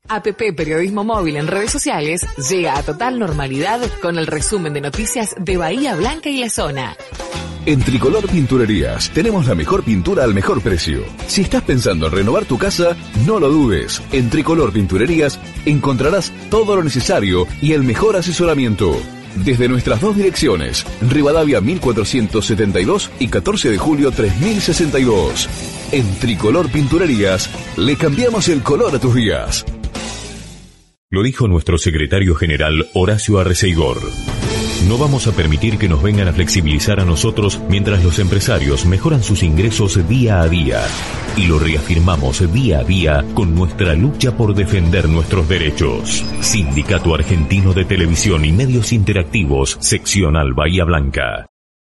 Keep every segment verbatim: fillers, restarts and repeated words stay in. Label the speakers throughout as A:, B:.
A: A P P Periodismo Móvil en redes sociales llega a total normalidad con el resumen de noticias de Bahía Blanca y la zona.
B: En Tricolor Pinturerías tenemos la mejor pintura al mejor precio. Si estás pensando en renovar tu casa, no lo dudes. En Tricolor Pinturerías encontrarás todo lo necesario y el mejor asesoramiento. Desde nuestras dos direcciones, Rivadavia mil cuatrocientos setenta y dos y catorce de julio tres mil sesenta y dos. En Tricolor Pinturerías le cambiamos el color a tus días.
C: Lo dijo nuestro secretario general Horacio Arreceigor. No vamos a permitir que nos vengan a flexibilizar a nosotros mientras los empresarios mejoran sus ingresos día a día. Y lo reafirmamos día a día con nuestra lucha por defender nuestros derechos. Sindicato Argentino de Televisión y Medios Interactivos, Seccional Bahía Blanca.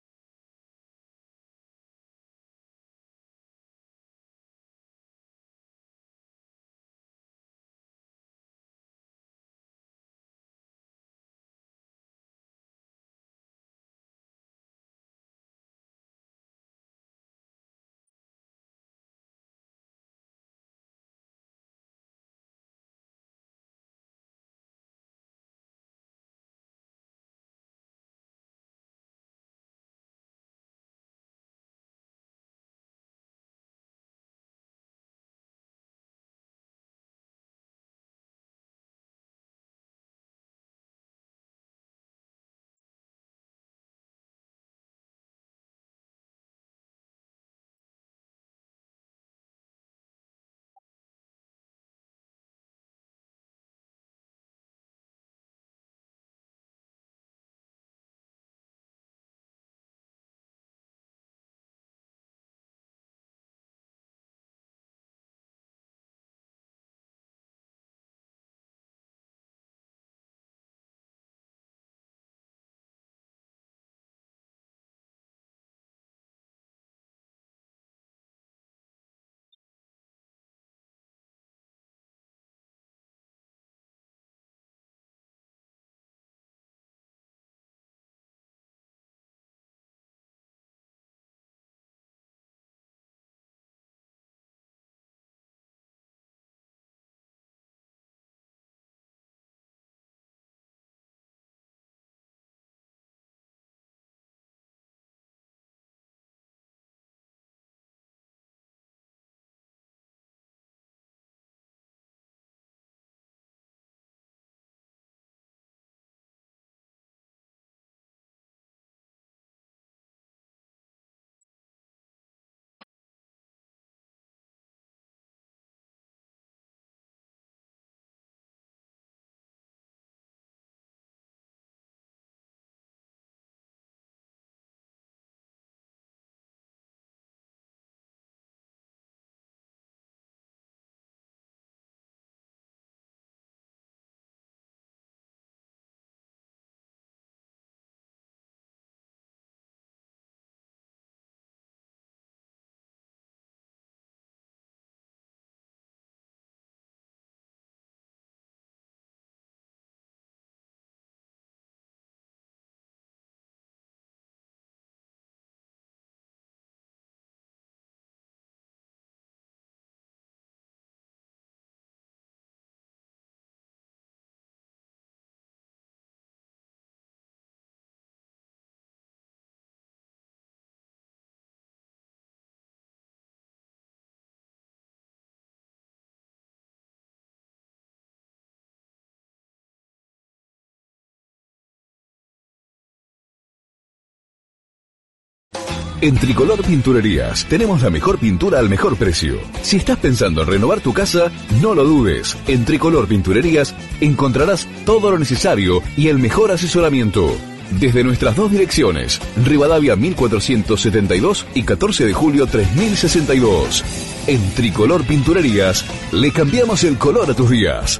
B: En Tricolor Pinturerías tenemos la mejor pintura al mejor precio. Si estás pensando en renovar tu casa, no lo dudes. En Tricolor Pinturerías encontrarás todo lo necesario y el mejor asesoramiento. Desde nuestras dos direcciones, Rivadavia mil cuatrocientos setenta y dos y catorce de julio tres mil sesenta y dos. En Tricolor Pinturerías le cambiamos el color a tus días.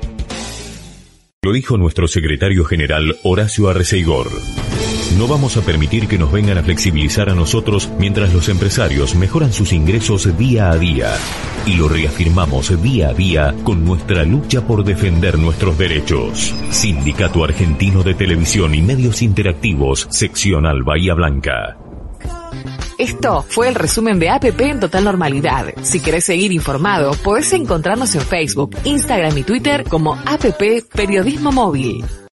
C: Lo dijo nuestro secretario general Horacio Arreceigor. No vamos a permitir que nos vengan a flexibilizar a nosotros mientras los empresarios mejoran sus ingresos día a día. Y lo reafirmamos día a día con nuestra lucha por defender nuestros derechos. Sindicato Argentino de Televisión y Medios Interactivos, Seccional Bahía Blanca.
A: Esto fue el resumen de A P P en total normalidad. Si querés seguir informado, podés encontrarnos en Facebook, Instagram y Twitter como A P P Periodismo Móvil.